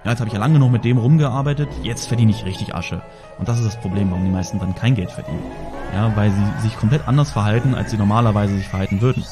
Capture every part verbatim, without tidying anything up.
Ja, jetzt habe ich ja lange genug mit dem rumgearbeitet, jetzt verdiene ich richtig Asche. Und das ist das Problem, warum die meisten dann kein Geld verdienen. Ja, weil sie sich komplett anders verhalten, als sie normalerweise sich verhalten würden.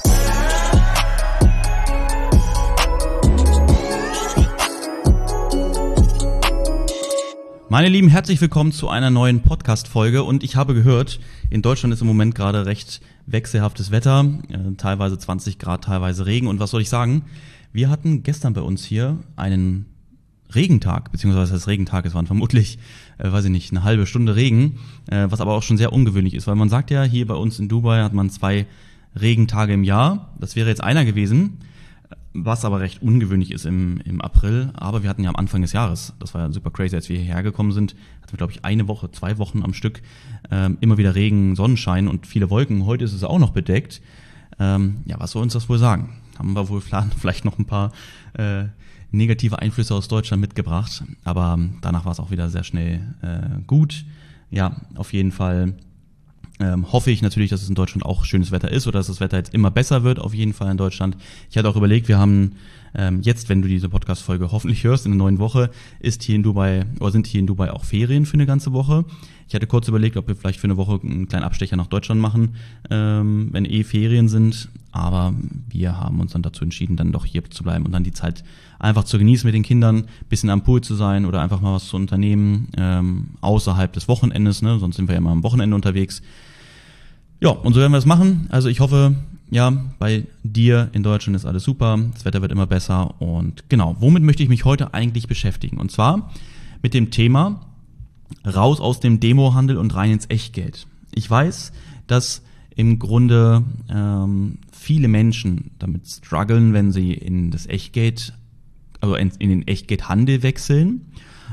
Meine Lieben, herzlich willkommen zu einer neuen Podcast-Folge und ich habe gehört, in Deutschland ist im Moment gerade recht wechselhaftes Wetter, äh, teilweise zwanzig Grad, teilweise Regen und was soll ich sagen? Wir hatten gestern bei uns hier einen Regentag, beziehungsweise das Regentag, es waren vermutlich, äh, weiß ich nicht, eine halbe Stunde Regen, äh, was aber auch schon sehr ungewöhnlich ist, weil man sagt ja, hier bei uns in Dubai hat man zwei Regentage im Jahr, das wäre jetzt einer gewesen, was aber recht ungewöhnlich ist im, im April, aber wir hatten ja am Anfang des Jahres, das war ja super crazy, als wir hierher gekommen sind, hatten wir glaube ich eine Woche, zwei Wochen am Stück, ähm, immer wieder Regen, Sonnenschein und viele Wolken, heute ist es auch noch bedeckt, ähm, ja, was soll uns das wohl sagen? Haben wir wohl vielleicht noch ein paar äh, negative Einflüsse aus Deutschland mitgebracht, aber danach war es auch wieder sehr schnell äh, gut. Ja, auf jeden Fall ähm, hoffe ich natürlich, dass es in Deutschland auch schönes Wetter ist oder dass das Wetter jetzt immer besser wird, auf jeden Fall in Deutschland. Ich hatte auch überlegt, wir haben ähm, jetzt, wenn du diese Podcast-Folge hoffentlich hörst, in der neuen Woche, ist hier in Dubai oder sind hier in Dubai auch Ferien für eine ganze Woche. Ich hatte kurz überlegt, ob wir vielleicht für eine Woche einen kleinen Abstecher nach Deutschland machen, ähm, wenn eh Ferien sind. Aber wir haben uns dann dazu entschieden, dann doch hier zu bleiben und dann die Zeit einfach zu genießen mit den Kindern, bisschen am Pool zu sein oder einfach mal was zu unternehmen, ähm, außerhalb des Wochenendes, ne? Sonst sind wir ja immer am Wochenende unterwegs. Ja, und so werden wir es machen. Also ich hoffe, ja, bei dir in Deutschland ist alles super, das Wetter wird immer besser und genau, womit möchte ich mich heute eigentlich beschäftigen? Und zwar mit dem Thema raus aus dem Demohandel und rein ins Echtgeld. Ich weiß, dass im Grunde ähm, viele Menschen damit strugglen, wenn sie in das Echtgeld, also in, in den Echtgeldhandel wechseln.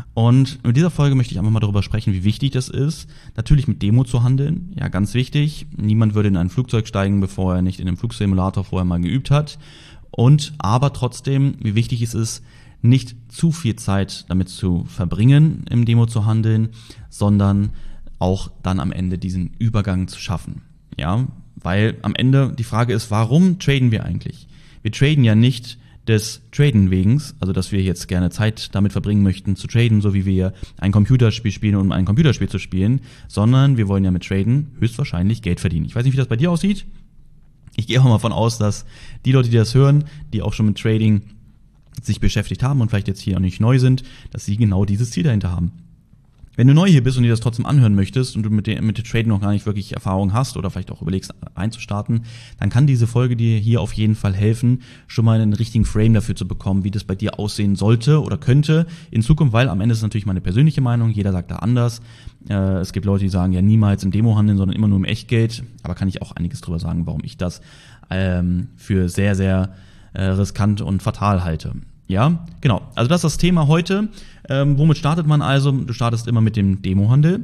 Und in dieser Folge möchte ich einfach mal darüber sprechen, wie wichtig das ist, natürlich mit Demo zu handeln. Ja, ganz wichtig. Niemand würde in ein Flugzeug steigen, bevor er nicht in einem Flugsimulator vorher mal geübt hat. Und aber trotzdem, wie wichtig es ist, nicht zu viel Zeit damit zu verbringen, im Demo zu handeln, sondern auch dann am Ende diesen Übergang zu schaffen. Ja, weil am Ende die Frage ist, warum traden wir eigentlich? Wir traden ja nicht des Traden wegens, also dass wir jetzt gerne Zeit damit verbringen möchten zu traden, so wie wir ein Computerspiel spielen, um ein Computerspiel zu spielen, sondern wir wollen ja mit Traden höchstwahrscheinlich Geld verdienen. Ich weiß nicht, wie das bei dir aussieht. Ich gehe auch mal davon aus, dass die Leute, die das hören, die auch schon mit Trading sich beschäftigt haben und vielleicht jetzt hier auch nicht neu sind, dass sie genau dieses Ziel dahinter haben. Wenn du neu hier bist und dir das trotzdem anhören möchtest und du mit dem, mit dem Trading noch gar nicht wirklich Erfahrung hast oder vielleicht auch überlegst einzustarten, dann kann diese Folge dir hier auf jeden Fall helfen, schon mal einen richtigen Frame dafür zu bekommen, wie das bei dir aussehen sollte oder könnte in Zukunft, weil am Ende ist es natürlich meine persönliche Meinung, jeder sagt da anders. Äh, es gibt Leute, die sagen ja niemals im Demo handeln, sondern immer nur im Echtgeld, aber kann ich auch einiges drüber sagen, warum ich das ähm, für sehr, sehr äh, riskant und fatal halte. Ja, genau. Also das ist das Thema heute. Ähm, womit startet man also? Du startest immer mit dem Demohandel.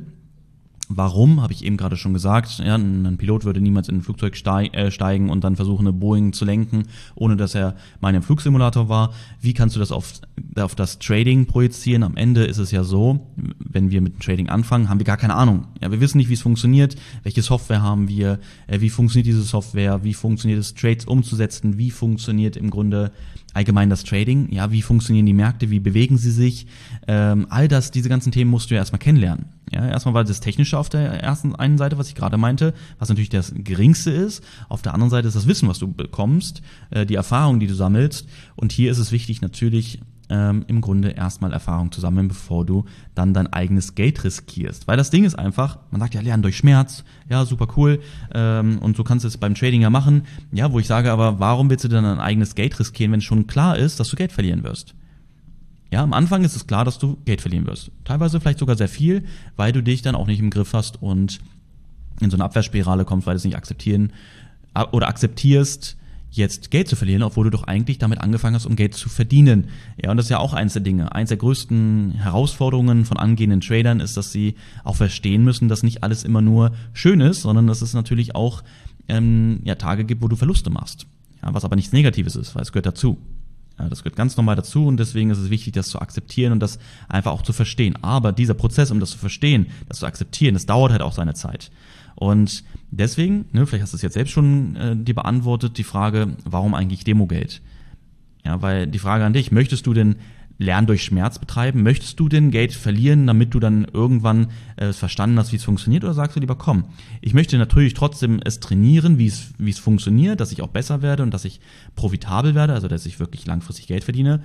Warum? Habe ich eben gerade schon gesagt. Ja, ein Pilot würde niemals in ein Flugzeug steigen und dann versuchen, eine Boeing zu lenken, ohne dass er mal in einem Flugsimulator war. Wie kannst du das auf, auf das Trading projizieren? Am Ende ist es ja so, wenn wir mit dem Trading anfangen, haben wir gar keine Ahnung. Ja, wir wissen nicht, wie es funktioniert, welche Software haben wir, äh, wie funktioniert diese Software, wie funktioniert es, Trades umzusetzen, wie funktioniert im Grunde allgemein das Trading, ja, wie funktionieren die Märkte, wie bewegen sie sich, ähm, all das, diese ganzen Themen musst du ja erstmal kennenlernen. Ja, erstmal war das Technische auf der ersten einen Seite, was ich gerade meinte, was natürlich das Geringste ist. Auf der anderen Seite ist das Wissen, was du bekommst, äh, die Erfahrung, die du sammelst. Und hier ist es wichtig, natürlich ähm, im Grunde erstmal Erfahrung zu sammeln, bevor du dann dein eigenes Geld riskierst. Weil das Ding ist einfach, man sagt ja, lernen durch Schmerz, ja, super cool. Ähm, und so kannst du es beim Trading ja machen. Ja, wo ich sage aber, warum willst du dann dein eigenes Geld riskieren, wenn schon klar ist, dass du Geld verlieren wirst? Ja, am Anfang ist es klar, dass du Geld verlieren wirst. Teilweise vielleicht sogar sehr viel, weil du dich dann auch nicht im Griff hast und in so eine Abwärtsspirale kommst, weil du es nicht akzeptieren oder akzeptierst, jetzt Geld zu verlieren, obwohl du doch eigentlich damit angefangen hast, um Geld zu verdienen. Ja, und das ist ja auch eins der Dinge. Eins der größten Herausforderungen von angehenden Tradern ist, dass sie auch verstehen müssen, dass nicht alles immer nur schön ist, sondern dass es natürlich auch ähm, ja, Tage gibt, wo du Verluste machst. Ja, was aber nichts Negatives ist, weil es gehört dazu. Ja, das gehört ganz normal dazu und deswegen ist es wichtig, das zu akzeptieren und das einfach auch zu verstehen. Aber dieser Prozess, um das zu verstehen, das zu akzeptieren, das dauert halt auch seine Zeit. Und deswegen, ne, vielleicht hast du es jetzt selbst schon äh, dir beantwortet, die Frage, warum eigentlich Demogeld? Ja, weil die Frage an dich, möchtest du denn Lernen durch Schmerz betreiben? Möchtest du denn Geld verlieren, damit du dann irgendwann äh, verstanden hast, wie es funktioniert? Oder sagst du lieber, komm, ich möchte natürlich trotzdem es trainieren, wie es wie es funktioniert, dass ich auch besser werde und dass ich profitabel werde, also dass ich wirklich langfristig Geld verdiene,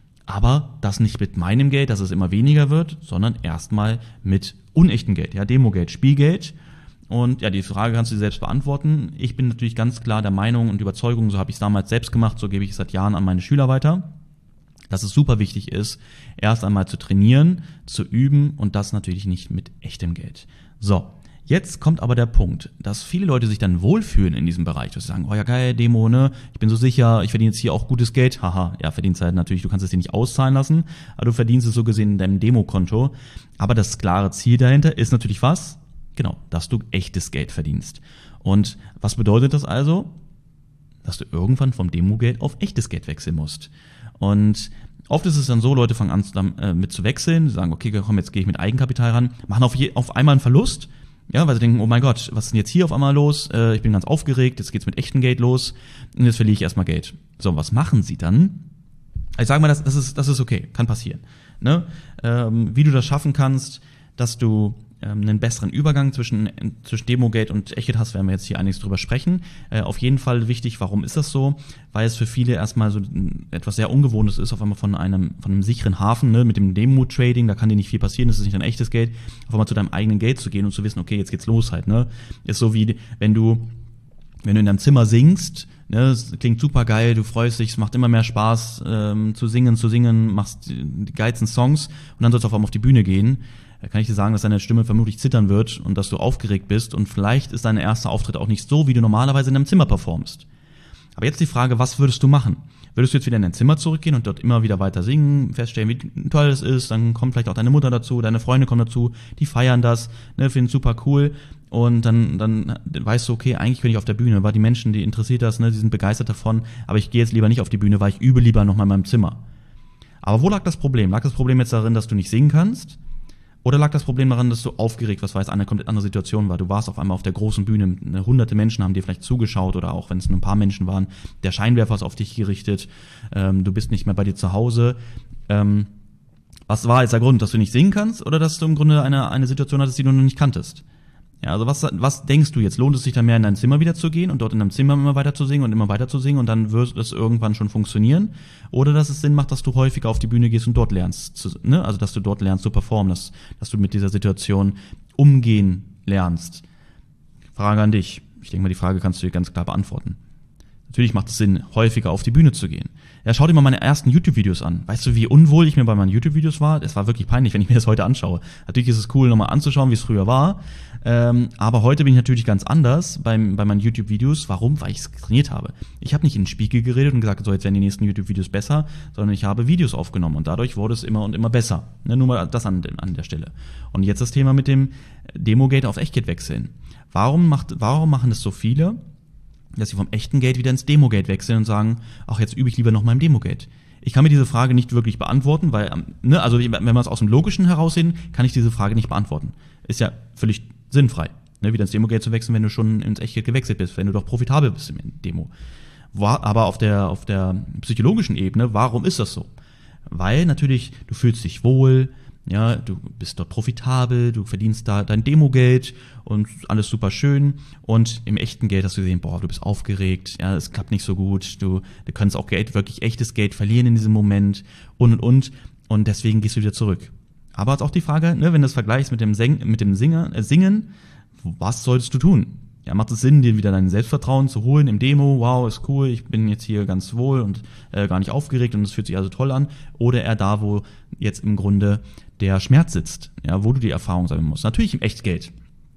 aber das nicht mit meinem Geld, dass es immer weniger wird, sondern erstmal mit unechtem Geld, ja, Demogeld, Spielgeld. Und ja, die Frage kannst du dir selbst beantworten. Ich bin natürlich ganz klar der Meinung und Überzeugung, so habe ich es damals selbst gemacht, so gebe ich es seit Jahren an meine Schüler weiter, dass es super wichtig ist, erst einmal zu trainieren, zu üben und das natürlich nicht mit echtem Geld. So, jetzt kommt aber der Punkt, dass viele Leute sich dann wohlfühlen in diesem Bereich, dass sie sagen, oh ja geil, Demo, ne, ich bin so sicher, ich verdiene jetzt hier auch gutes Geld, haha, ja, verdienst halt natürlich, du kannst es dir nicht auszahlen lassen, aber du verdienst es so gesehen in deinem Demokonto, aber das klare Ziel dahinter ist natürlich was? Genau, dass du echtes Geld verdienst. Und was bedeutet das also? Dass du irgendwann vom Demogeld auf echtes Geld wechseln musst. Und oft ist es dann so, Leute fangen an äh, mit zu wechseln, sagen, okay, komm, jetzt gehe ich mit Eigenkapital ran, machen auf, je, auf einmal einen Verlust, ja, weil sie denken, oh mein Gott, was ist denn jetzt hier auf einmal los? Äh, ich bin ganz aufgeregt, jetzt geht's mit echtem Geld los und jetzt verliere ich erstmal Geld. So, was machen sie dann? Ich sage mal, das, das, ist, das ist okay, kann passieren. Ne? Ähm, wie du das schaffen kannst, dass du einen besseren Übergang zwischen, zwischen Demogeld und Echtgeld hast, werden wir jetzt hier einiges drüber sprechen. Äh, auf jeden Fall wichtig, warum ist das so? Weil es für viele erstmal so etwas sehr Ungewohntes ist, auf einmal von einem, von einem sicheren Hafen, ne, mit dem Demo-Trading, da kann dir nicht viel passieren, das ist nicht dein echtes Geld, auf einmal zu deinem eigenen Geld zu gehen und zu wissen, okay, jetzt geht's los halt, ne. Ist so wie, wenn du, wenn du in deinem Zimmer singst, ne, es klingt super geil, du freust dich, es macht immer mehr Spaß, ähm, zu singen, zu singen, machst die, die geilsten Songs und dann sollst du auf einmal auf die Bühne gehen. Da kann ich dir sagen, dass deine Stimme vermutlich zittern wird und dass du aufgeregt bist und vielleicht ist dein erster Auftritt auch nicht so, wie du normalerweise in deinem Zimmer performst. Aber jetzt die Frage, was würdest du machen? Würdest du jetzt wieder in dein Zimmer zurückgehen und dort immer wieder weiter singen, feststellen, wie toll es ist, dann kommt vielleicht auch deine Mutter dazu, deine Freunde kommen dazu, die feiern das, ne, finden super cool und dann dann weißt du, okay, eigentlich bin ich auf der Bühne, weil die Menschen, die interessiert das, ne, die sind begeistert davon, aber ich gehe jetzt lieber nicht auf die Bühne, weil ich übe lieber noch mal in meinem Zimmer. Aber wo lag das Problem? Lag das Problem jetzt darin, dass du nicht singen kannst? Oder lag das Problem daran, dass du aufgeregt, was weiß, eine komplett andere Situation war? Du warst auf einmal auf der großen Bühne, ne, hunderte Menschen haben dir vielleicht zugeschaut oder auch wenn es nur ein paar Menschen waren, der Scheinwerfer ist auf dich gerichtet, ähm, du bist nicht mehr bei dir zu Hause. Ähm, was war jetzt der Grund, dass du nicht singen kannst oder dass du im Grunde eine eine Situation hattest, die du noch nicht kanntest? Ja, also was was denkst du jetzt? Lohnt es sich dann mehr in dein Zimmer wieder zu gehen und dort in deinem Zimmer immer weiter zu singen und immer weiter zu singen und dann wird es irgendwann schon funktionieren? Oder dass es Sinn macht, dass du häufiger auf die Bühne gehst und dort lernst, zu, ne? Also dass du dort lernst zu performen, dass, dass du mit dieser Situation umgehen lernst. Frage an dich. Ich denke mal, die Frage kannst du dir ganz klar beantworten. Natürlich macht es Sinn, häufiger auf die Bühne zu gehen. Ja, schau dir mal meine ersten YouTube-Videos an. Weißt du, wie unwohl ich mir bei meinen YouTube-Videos war? Es war wirklich peinlich, wenn ich mir das heute anschaue. Natürlich ist es cool, nochmal anzuschauen, wie es früher war. Ähm, aber heute bin ich natürlich ganz anders beim, bei meinen YouTube-Videos. Warum? Weil ich es trainiert habe. Ich habe nicht in den Spiegel geredet und gesagt, so, jetzt werden die nächsten YouTube-Videos besser, sondern ich habe Videos aufgenommen und dadurch wurde es immer und immer besser. Ne, nur mal das an, an der Stelle. Und jetzt das Thema mit dem Demogeld auf Echtgeld wechseln. Warum macht, warum machen das so viele? Dass sie vom echten Geld wieder ins Demogeld wechseln und sagen, ach, jetzt übe ich lieber noch mal im Demogeld. Ich kann mir diese Frage nicht wirklich beantworten, weil, ne, also wenn man es aus dem Logischen heraussehen, kann ich diese Frage nicht beantworten. Ist ja völlig sinnfrei, ne, wieder ins Demogeld zu wechseln, wenn du schon ins Echtgeld gewechselt bist, wenn du doch profitabel bist im Demo. Aber auf der, auf der psychologischen Ebene, warum ist das so? Weil natürlich, du fühlst dich wohl, ja, du bist dort profitabel, du verdienst da dein Demogeld und alles super schön und im echten Geld hast du gesehen, boah, du bist aufgeregt, ja, es klappt nicht so gut, du, du kannst auch Geld, wirklich echtes Geld verlieren in diesem Moment und und und und deswegen gehst du wieder zurück. Aber jetzt auch die Frage, ne, wenn du das vergleichst mit dem, Sing, mit dem Singer, äh, Singen, was solltest du tun? Ja, macht es Sinn, dir wieder dein Selbstvertrauen zu holen im Demo, wow, ist cool, ich bin jetzt hier ganz wohl und äh, gar nicht aufgeregt und es fühlt sich also toll an, oder eher da, wo jetzt im Grunde der Schmerz sitzt, ja, wo du die Erfahrung sammeln musst. Natürlich im Echtgeld.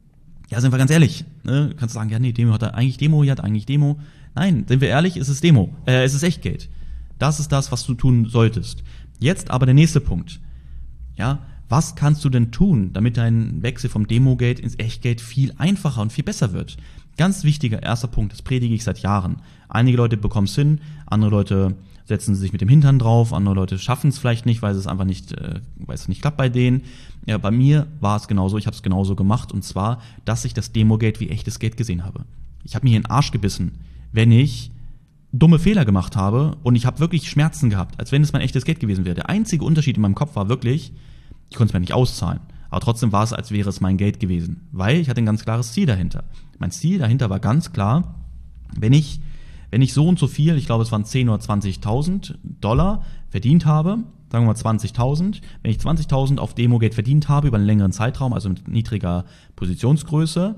Ja, sind wir ganz ehrlich, ne? Du kannst sagen, ja, nee, Demo hat eigentlich Demo, hier hat eigentlich Demo. Nein, sind wir ehrlich, es ist Demo, äh, es ist Echtgeld. Das ist das, was du tun solltest. Jetzt aber der nächste Punkt. Ja, was kannst du denn tun, damit dein Wechsel vom Demogeld ins Echtgeld viel einfacher und viel besser wird? Ganz wichtiger erster Punkt, das predige ich seit Jahren. Einige Leute bekommen es hin, andere Leute setzen sich mit dem Hintern drauf, andere Leute schaffen es vielleicht nicht, weil es einfach nicht, äh, weil es nicht klappt bei denen. Ja, bei mir war es genauso, ich habe es genauso gemacht und zwar, dass ich das Demogeld wie echtes Geld gesehen habe. Ich habe mir hier in den Arsch gebissen, wenn ich dumme Fehler gemacht habe und ich habe wirklich Schmerzen gehabt, als wenn es mein echtes Geld gewesen wäre. Der einzige Unterschied in meinem Kopf war wirklich, ich konnte es mir nicht auszahlen. Aber trotzdem war es, als wäre es mein Geld gewesen, weil ich hatte ein ganz klares Ziel dahinter. Mein Ziel dahinter war ganz klar, wenn ich, wenn ich so und so viel, ich glaube es waren zehn oder zwanzigtausend Dollar verdient habe, sagen wir mal zwanzigtausend, wenn ich zwanzigtausend auf Demo-Geld verdient habe über einen längeren Zeitraum, also mit niedriger Positionsgröße,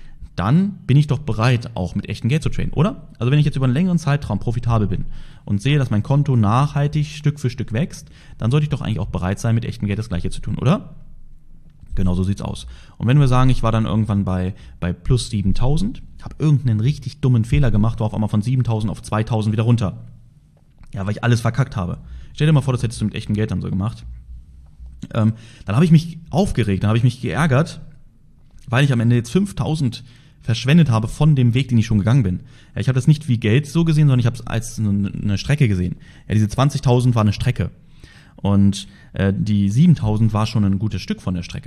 dann bin ich doch bereit, auch mit echtem Geld zu traden, oder? Also wenn ich jetzt über einen längeren Zeitraum profitabel bin und sehe, dass mein Konto nachhaltig Stück für Stück wächst, dann sollte ich doch eigentlich auch bereit sein, mit echtem Geld das Gleiche zu tun, oder? Genau so sieht's aus. Und wenn wir sagen, ich war dann irgendwann bei, bei plus siebentausend, habe irgendeinen richtig dummen Fehler gemacht, war auf einmal von siebentausend auf zweitausend wieder runter. Ja, weil ich alles verkackt habe. Stell dir mal vor, das hättest du mit echtem Geld dann so gemacht. Ähm, dann habe ich mich aufgeregt, dann habe ich mich geärgert, weil ich am Ende jetzt fünftausend verschwendet habe von dem Weg, den ich schon gegangen bin. Ja, ich habe das nicht wie Geld so gesehen, sondern ich habe es als eine Strecke gesehen. Ja, diese zwanzigtausend war eine Strecke. Und äh, die siebentausend war schon ein gutes Stück von der Strecke.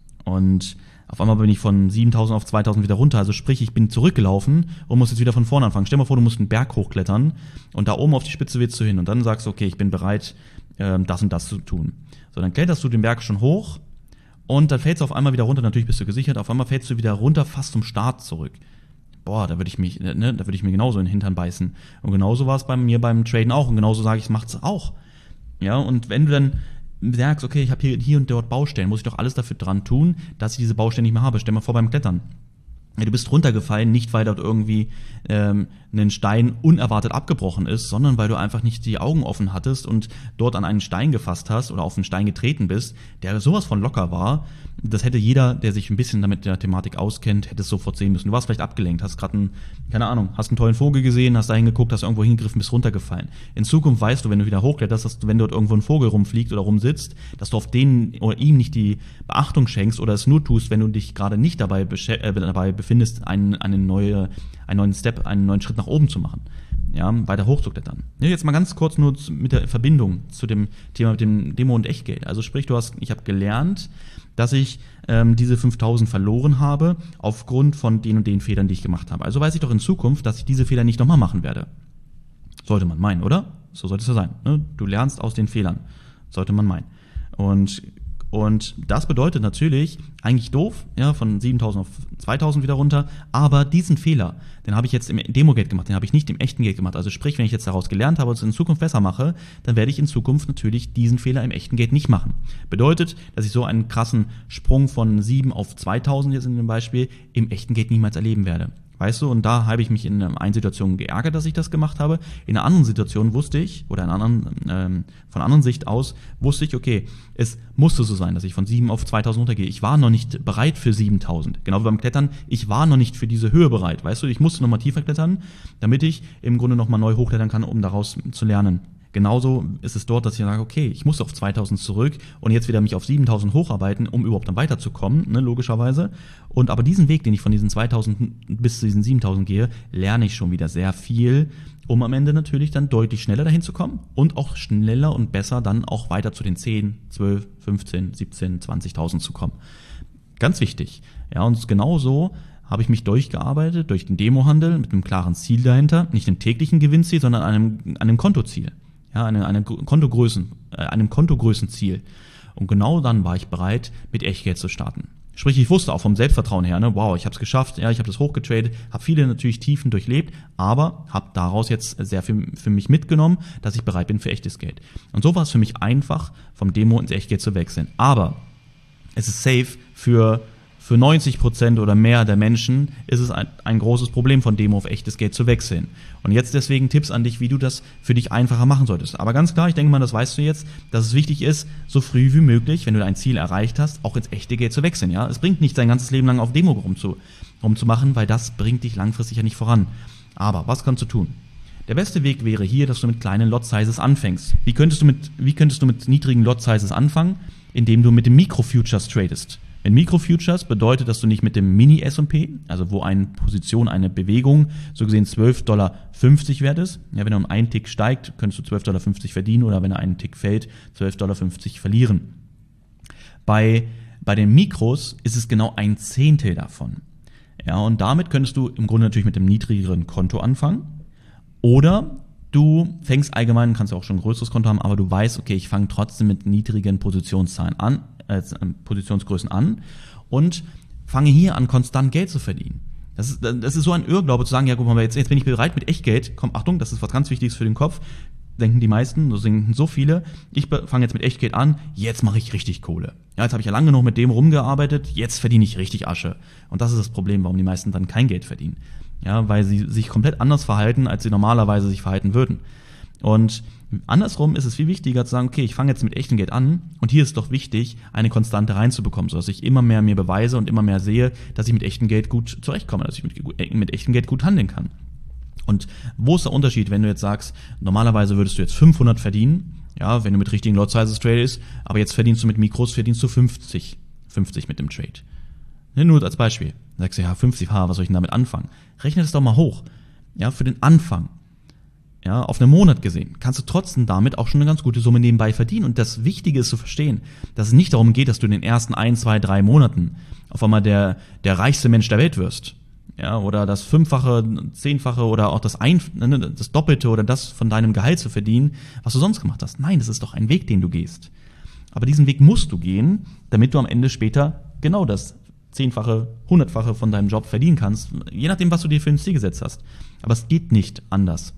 Und auf einmal bin ich von siebentausend auf zweitausend wieder runter. Also sprich, ich bin zurückgelaufen und muss jetzt wieder von vorne anfangen. Stell dir mal vor, du musst einen Berg hochklettern und da oben auf die Spitze willst du hin. Und dann sagst du, okay, ich bin bereit, äh, das und das zu tun. So, dann kletterst du den Berg schon hoch und dann fällst du auf einmal wieder runter. Natürlich bist du gesichert. Auf einmal fällst du wieder runter, fast zum Start zurück. Boah, da würde ich mich, ne, da würde ich mir genauso in den Hintern beißen. Und genauso war es bei mir beim Traden auch. Und genauso sage ich, es macht's auch. Ja, und wenn du dann merkst, okay, ich habe hier, hier und dort Baustellen, muss ich doch alles dafür dran tun, dass ich diese Baustellen nicht mehr habe. Stell dir mal vor beim Klettern. Ja, du bist runtergefallen, nicht weil dort irgendwie ähm, ein Stein unerwartet abgebrochen ist, sondern weil du einfach nicht die Augen offen hattest und dort an einen Stein gefasst hast oder auf einen Stein getreten bist, der sowas von locker war. Das hätte jeder, der sich ein bisschen damit der Thematik auskennt, hätte es sofort sehen müssen. Du warst vielleicht abgelenkt, hast gerade einen, keine Ahnung, hast einen tollen Vogel gesehen, hast da hingeguckt, hast irgendwo hingegriffen, bist runtergefallen. In Zukunft weißt du, wenn du wieder hochkletterst, dass du, wenn dort irgendwo ein Vogel rumfliegt oder rumsitzt, dass du auf den oder ihm nicht die Beachtung schenkst oder es nur tust, wenn du dich gerade nicht dabei, besch- äh, dabei befindest, einen, eine neue, einen neuen Step, einen neuen Schritt nach oben zu machen. Ja, weiter hochzuklettern. Ja, jetzt mal ganz kurz nur mit der Verbindung zu dem Thema mit dem Demo und Echtgeld. Also sprich, du hast, ich habe gelernt, dass ich ähm, diese fünftausend verloren habe aufgrund von den und den Fehlern, die ich gemacht habe. Also weiß ich doch in Zukunft, dass ich diese Fehler nicht nochmal machen werde. Sollte man meinen, oder? So sollte es ja sein. Ne? Du lernst aus den Fehlern. Sollte man meinen. Und Und das bedeutet natürlich, eigentlich doof, ja, von siebentausend auf zweitausend wieder runter, aber diesen Fehler, den habe ich jetzt im Demo-Geld gemacht, den habe ich nicht im echten Geld gemacht. Also sprich, wenn ich jetzt daraus gelernt habe und es in Zukunft besser mache, dann werde ich in Zukunft natürlich diesen Fehler im echten Geld nicht machen. Bedeutet, dass ich so einen krassen Sprung von sieben auf zweitausend jetzt in dem Beispiel im echten Geld niemals erleben werde. Weißt du, und da habe ich mich in einer Situation geärgert, dass ich das gemacht habe. In einer anderen Situation wusste ich, oder in einer anderen, ähm, von einer anderen Sicht aus, wusste ich, okay, es musste so sein, dass ich von sieben auf zweitausend runtergehe. Ich war noch nicht bereit für siebentausend. Genau wie beim Klettern, ich war noch nicht für diese Höhe bereit. Weißt du, ich musste noch mal tiefer klettern, damit ich im Grunde noch mal neu hochklettern kann, um daraus zu lernen. Genauso ist es dort, dass ich sage, okay, ich muss auf zweitausend zurück und jetzt wieder mich auf siebentausend hocharbeiten, um überhaupt dann weiterzukommen, ne, logischerweise. Und aber diesen Weg, den ich von diesen zweitausend bis zu diesen siebentausend gehe, lerne ich schon wieder sehr viel, um am Ende natürlich dann deutlich schneller dahin zu kommen und auch schneller und besser dann auch weiter zu den zehn, zwölf, fünfzehn, siebzehn, zwanzigtausend zu kommen. Ganz wichtig. Ja, und genauso habe ich mich durchgearbeitet durch den Demohandel mit einem klaren Ziel dahinter, nicht einem täglichen Gewinnziel, sondern einem, einem Kontoziel. Ja, eine, eine Kontogrößen, äh, einem Kontogrößenziel. Und genau dann war ich bereit, mit Echtgeld zu starten. Sprich, ich wusste auch vom Selbstvertrauen her, ne, wow, ich habe es geschafft, ja, ich habe das hochgetradet, habe viele natürlich Tiefen durchlebt, aber habe daraus jetzt sehr viel für mich mitgenommen, dass ich bereit bin für echtes Geld. Und so war es für mich einfach, vom Demo ins Echtgeld zu wechseln. Aber es ist safe für Für neunzig Prozent oder mehr der Menschen ist es ein, ein großes Problem, von Demo auf echtes Geld zu wechseln. Und jetzt deswegen Tipps an dich, wie du das für dich einfacher machen solltest. Aber ganz klar, ich denke mal, das weißt du jetzt, dass es wichtig ist, so früh wie möglich, wenn du dein Ziel erreicht hast, auch ins echte Geld zu wechseln. Ja, es bringt nicht, dein ganzes Leben lang auf Demo rumzu, rumzumachen, weil das bringt dich langfristig ja nicht voran. Aber was kannst du tun? Der beste Weg wäre hier, dass du mit kleinen Lot-Sizes anfängst. Wie könntest du mit, wie könntest du mit niedrigen Lot-Sizes anfangen? Indem du mit dem Micro-Futures tradest. Mit Micro-Futures bedeutet, dass du nicht mit dem Mini-S und P, also wo eine Position, eine Bewegung, so gesehen zwölf Komma fünfzig Dollar wert ist. Ja, wenn er um einen Tick steigt, könntest du zwölf Komma fünfzig Dollar verdienen oder wenn er einen Tick fällt, zwölf Komma fünfzig Dollar verlieren. Bei, bei den Mikros ist es genau ein Zehntel davon. Ja, und damit könntest du im Grunde natürlich mit dem niedrigeren Konto anfangen Oder du fängst allgemein, kannst ja auch schon ein größeres Konto haben, aber du weißt, okay, ich fange trotzdem mit niedrigen Positionszahlen an, äh, Positionsgrößen an und fange hier an, konstant Geld zu verdienen. Das ist, das ist so ein Irrglaube zu sagen, ja guck mal, jetzt, jetzt bin ich bereit mit Echtgeld. Komm, Achtung, das ist was ganz Wichtiges für den Kopf. Denken die meisten, so denken so viele. Ich fange jetzt mit Echtgeld an, jetzt mache ich richtig Kohle. Ja, jetzt habe ich ja lange genug mit dem rumgearbeitet, jetzt verdiene ich richtig Asche. Und das ist das Problem, warum die meisten dann kein Geld verdienen. Ja, weil sie sich komplett anders verhalten, als sie normalerweise sich verhalten würden. Und andersrum ist es viel wichtiger zu sagen, okay, ich fange jetzt mit echtem Geld an und hier ist doch wichtig, eine Konstante reinzubekommen, sodass ich immer mehr mir beweise und immer mehr sehe, dass ich mit echtem Geld gut zurechtkomme, dass ich mit, mit echtem Geld gut handeln kann. Und wo ist der Unterschied, wenn du jetzt sagst, normalerweise würdest du jetzt fünfhundert verdienen, ja, wenn du mit richtigen Lot Sizes tradest, aber jetzt verdienst du mit Mikros, verdienst du fünfzig, fünfzig mit dem Trade. Nur als Beispiel. Dann sagst du, ja, fünfzig, ha, was soll ich denn damit anfangen? Rechne das doch mal hoch. Ja, für den Anfang. Ja, auf einen Monat gesehen, kannst du trotzdem damit auch schon eine ganz gute Summe nebenbei verdienen. Und das Wichtige ist zu verstehen, dass es nicht darum geht, dass du in den ersten ein, zwei, drei Monaten auf einmal der, der reichste Mensch der Welt wirst. Ja, oder das Fünffache, Zehnfache oder auch das ein, das Doppelte oder das von deinem Gehalt zu verdienen, was du sonst gemacht hast. Nein, das ist doch ein Weg, den du gehst. Aber diesen Weg musst du gehen, damit du am Ende später genau das Zehnfache, Hundertfache von deinem Job verdienen kannst, je nachdem, was du dir für ein Ziel gesetzt hast. Aber es geht nicht anders.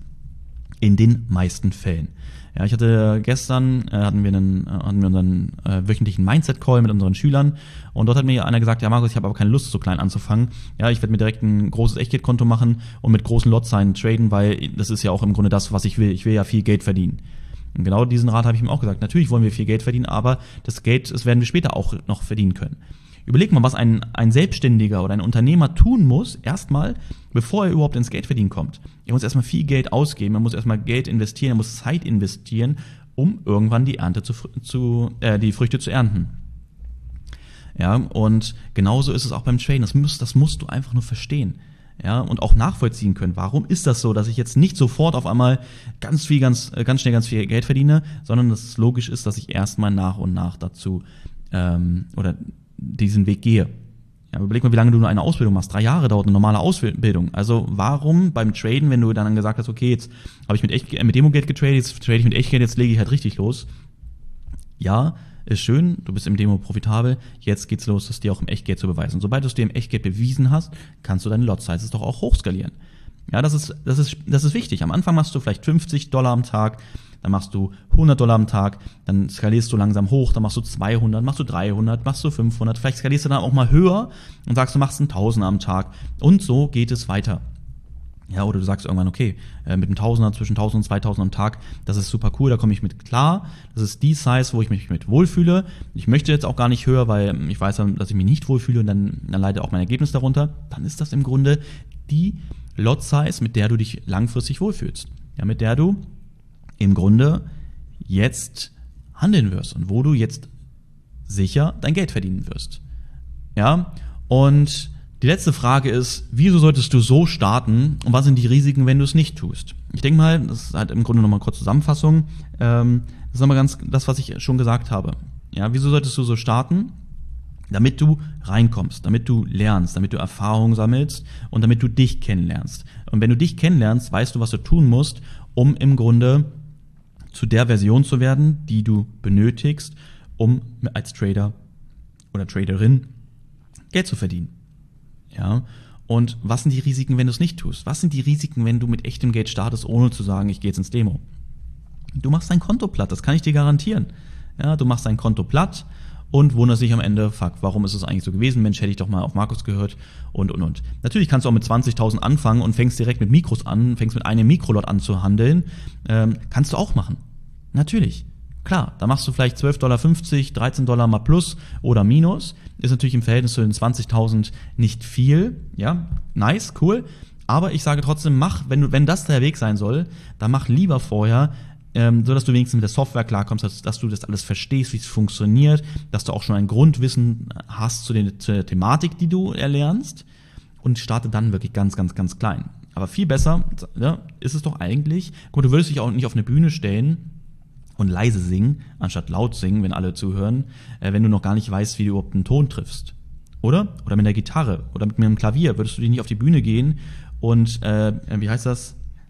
In den meisten Fällen. Ja, ich hatte gestern, äh, hatten wir einen, äh, hatten wir unseren äh, wöchentlichen Mindset-Call mit unseren Schülern und dort hat mir einer gesagt, ja Markus, ich habe aber keine Lust, so klein anzufangen. Ja, ich werde mir direkt ein großes Echtgeldkonto machen und mit großen Lotzahlen traden, weil das ist ja auch im Grunde das, was ich will. Ich will ja viel Geld verdienen. Und genau diesen Rat habe ich ihm auch gesagt. Natürlich wollen wir viel Geld verdienen, aber das Geld, das werden wir später auch noch verdienen können. Überleg mal, was ein, ein Selbstständiger oder ein Unternehmer tun muss, erstmal, bevor er überhaupt ins Geldverdienen kommt. Er muss erstmal viel Geld ausgeben, er muss erstmal Geld investieren, er muss Zeit investieren, um irgendwann die Ernte zu, zu äh, die Früchte zu ernten. Ja, und genauso ist es auch beim Traden. Das musst, das musst du einfach nur verstehen. Ja, und auch nachvollziehen können. Warum ist das so, dass ich jetzt nicht sofort auf einmal ganz viel, ganz, ganz schnell ganz viel Geld verdiene, sondern dass es logisch ist, dass ich erstmal nach und nach dazu ähm, oder diesen Weg gehe. Ja, überleg mal, wie lange du nur eine Ausbildung machst. Drei Jahre dauert eine normale Ausbildung. Also warum beim Traden, wenn du dann gesagt hast, okay, jetzt habe ich mit, echt, mit Demogeld getradet, jetzt trade ich mit Echtgeld, jetzt lege ich halt richtig los. Ja, ist schön, du bist im Demo profitabel, jetzt geht's los, das dir auch im Echtgeld zu beweisen. Und sobald du es dir im Echtgeld bewiesen hast, kannst du deine Lot-Sizes doch auch hochskalieren. Ja, das ist, das ist, das ist wichtig. Am Anfang machst du vielleicht fünfzig Dollar am Tag, dann machst du hundert Dollar am Tag, dann skalierst du langsam hoch, dann machst du zweihundert, machst du dreihundert, machst du fünfhundert, vielleicht skalierst du dann auch mal höher und sagst, du machst einen Tausender am Tag und so geht es weiter. Ja, oder du sagst irgendwann, okay, mit einem Tausender, zwischen tausend und zweitausend am Tag, das ist super cool, da komme ich mit klar, das ist die Size, wo ich mich mit wohlfühle. Ich möchte jetzt auch gar nicht höher, weil ich weiß, dass ich mich nicht wohlfühle und dann, dann leidet auch mein Ergebnis darunter. Dann ist das im Grunde die Lot Size, mit der du dich langfristig wohlfühlst. Ja, mit der du im Grunde jetzt handeln wirst und wo du jetzt sicher dein Geld verdienen wirst. Ja, und die letzte Frage ist, wieso solltest du so starten und was sind die Risiken, wenn du es nicht tust? Ich denke mal, das ist halt im Grunde nochmal kurz Zusammenfassung, ähm, das ist nochmal ganz das, was ich schon gesagt habe. Ja, wieso solltest du so starten? Damit du reinkommst, damit du lernst, damit du Erfahrung sammelst und damit du dich kennenlernst. Und wenn du dich kennenlernst, weißt du, was du tun musst, um im Grunde zu der Version zu werden, die du benötigst, um als Trader oder Traderin Geld zu verdienen. Ja, und was sind die Risiken, wenn du es nicht tust? Was sind die Risiken, wenn du mit echtem Geld startest, ohne zu sagen, ich gehe jetzt ins Demo? Du machst dein Konto platt, das kann ich dir garantieren. Ja, du machst dein Konto platt und wunderst dich am Ende, fuck, warum ist es eigentlich so gewesen? Mensch, hätte ich doch mal auf Markus gehört und, und, und. Natürlich kannst du auch mit zwanzigtausend anfangen und fängst direkt mit Mikros an, fängst mit einem Mikrolot an zu handeln. Ähm, kannst du auch machen. Natürlich. Klar, da machst du vielleicht zwölf Komma fünfzig Dollar, dreizehn Dollar mal plus oder minus. Ist natürlich im Verhältnis zu den zwanzigtausend nicht viel. Ja, nice, cool. Aber ich sage trotzdem, mach, wenn du, wenn das der Weg sein soll, dann mach lieber vorher, ähm, so dass du wenigstens mit der Software klarkommst, dass, dass du das alles verstehst, wie es funktioniert, dass du auch schon ein Grundwissen hast zu, den, zu der Thematik, die du erlernst und starte dann wirklich ganz, ganz, ganz klein. Aber viel besser, ja, ist es doch eigentlich, gut, du würdest dich auch nicht auf eine Bühne stellen und leise singen, anstatt laut singen, wenn alle zuhören, äh, wenn du noch gar nicht weißt, wie du überhaupt einen Ton triffst. Oder? Oder mit der Gitarre oder mit einem Klavier würdest du dich nicht auf die Bühne gehen und, äh, wie heißt das,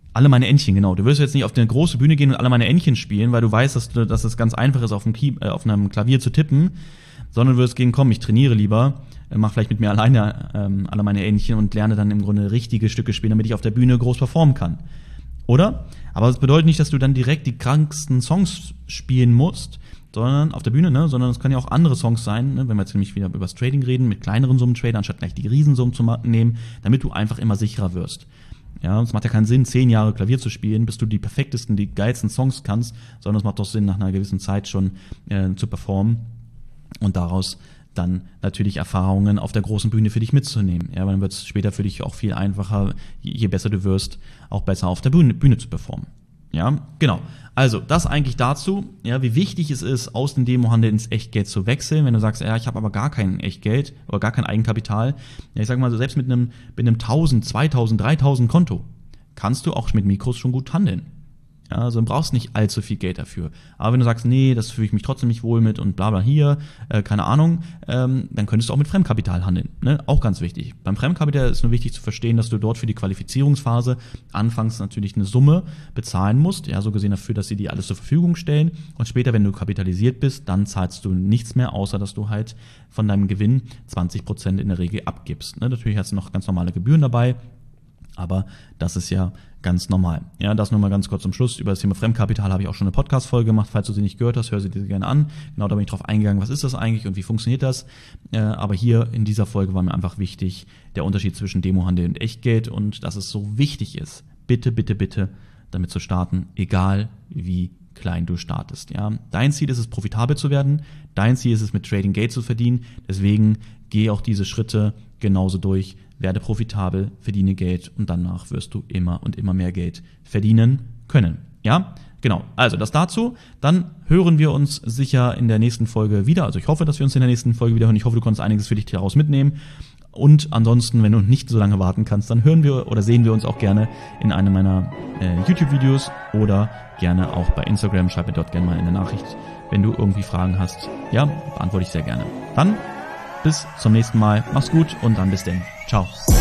Alle meine Entchen, genau. Du wirst jetzt nicht auf eine große Bühne gehen und alle meine Entchen spielen, weil du weißt, dass, du, dass es ganz einfach ist, auf einem, Key, äh, auf einem Klavier zu tippen, sondern du wirst gehen, komm, ich trainiere lieber, äh, mach vielleicht mit mir alleine ähm, alle meine Entchen und lerne dann im Grunde richtige Stücke spielen, damit ich auf der Bühne groß performen kann. Oder? Aber das bedeutet nicht, dass du dann direkt die kranksten Songs spielen musst, sondern auf der Bühne, ne, sondern es können ja auch andere Songs sein, ne, wenn wir jetzt nämlich wieder über das Trading reden, mit kleineren Summen traden, anstatt gleich die Riesensummen zu nehmen, damit du einfach immer sicherer wirst. Ja, es macht ja keinen Sinn, zehn Jahre Klavier zu spielen, bis du die perfektesten, die geilsten Songs kannst, sondern es macht doch Sinn, nach einer gewissen Zeit schon äh, zu performen und daraus dann natürlich Erfahrungen auf der großen Bühne für dich mitzunehmen. Ja, weil dann wird es später für dich auch viel einfacher, je besser du wirst, auch besser auf der Bühne, Bühne zu performen. Ja, genau. Also, das eigentlich dazu, ja, wie wichtig es ist, aus dem Demohandel ins Echtgeld zu wechseln. Wenn du sagst, ja, ich habe aber gar kein Echtgeld oder gar kein Eigenkapital, ja, ich sag mal, selbst mit einem, mit einem tausend, zweitausend, dreitausend Konto kannst du auch mit Mikros schon gut handeln. Ja, also du brauchst nicht allzu viel Geld dafür. Aber wenn du sagst, nee, das fühle ich mich trotzdem nicht wohl mit und bla bla hier, äh, keine Ahnung, ähm, dann könntest du auch mit Fremdkapital handeln. Ne? Auch ganz wichtig. Beim Fremdkapital ist nur wichtig zu verstehen, dass du dort für die Qualifizierungsphase anfangs natürlich eine Summe bezahlen musst, ja, so gesehen dafür, dass sie dir alles zur Verfügung stellen. Und später, wenn du kapitalisiert bist, dann zahlst du nichts mehr, außer dass du halt von deinem Gewinn zwanzig Prozent in der Regel abgibst. Ne? Natürlich hast du noch ganz normale Gebühren dabei, aber das ist ja ganz normal. Ja, das nur mal ganz kurz zum Schluss. Über das Thema Fremdkapital habe ich auch schon eine Podcast-Folge gemacht. Falls du sie nicht gehört hast, hör sie dir gerne an. Genau, da bin ich drauf eingegangen, was ist das eigentlich und wie funktioniert das. Äh, aber hier in dieser Folge war mir einfach wichtig, der Unterschied zwischen Demohandel und Echtgeld und dass es so wichtig ist, bitte, bitte, bitte damit zu starten, egal wie klein du startest. Ja, dein Ziel ist es, profitabel zu werden. Dein Ziel ist es, mit Trading Geld zu verdienen. Deswegen geh auch diese Schritte genauso durch. Werde profitabel, verdiene Geld und danach wirst du immer und immer mehr Geld verdienen können. Ja, genau. Also das dazu. Dann hören wir uns sicher in der nächsten Folge wieder. Also ich hoffe, dass wir uns in der nächsten Folge wieder hören. Ich hoffe, du konntest einiges für dich daraus mitnehmen. Und ansonsten, wenn du nicht so lange warten kannst, dann hören wir oder sehen wir uns auch gerne in einem meiner äh, YouTube-Videos oder gerne auch bei Instagram. Schreib mir dort gerne mal eine Nachricht, wenn du irgendwie Fragen hast. Ja, beantworte ich sehr gerne. Dann bis zum nächsten Mal. Mach's gut und dann bis denn. Ciao.